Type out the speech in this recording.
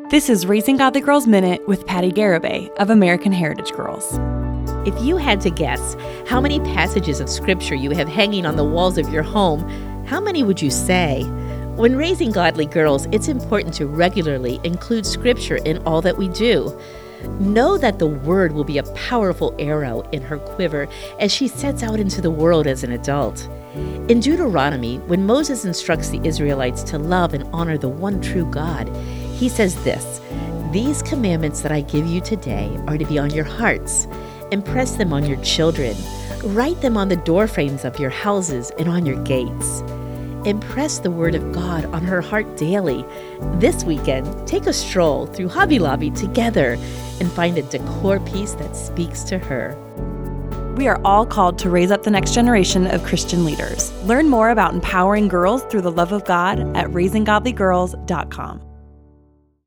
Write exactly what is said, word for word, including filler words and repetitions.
This is Raising Godly Girls Minute with Patty Garibay of American Heritage Girls. If you had to guess how many passages of Scripture you have hanging on the walls of your home, how many would you say? When raising godly girls, it's important to regularly include Scripture in all that we do. Know that the Word will be a powerful arrow in her quiver as she sets out into the world as an adult. In Deuteronomy, when Moses instructs the Israelites to love and honor the one true God, he says this, "These commandments that I give you today are to be on your hearts. Impress them on your children. Write them on the doorframes of your houses and on your gates." Impress the Word of God on her heart daily. This weekend, take a stroll through Hobby Lobby together and find a decor piece that speaks to her. We are all called to raise up the next generation of Christian leaders. Learn more about empowering girls through the love of God at raising godly girls dot com.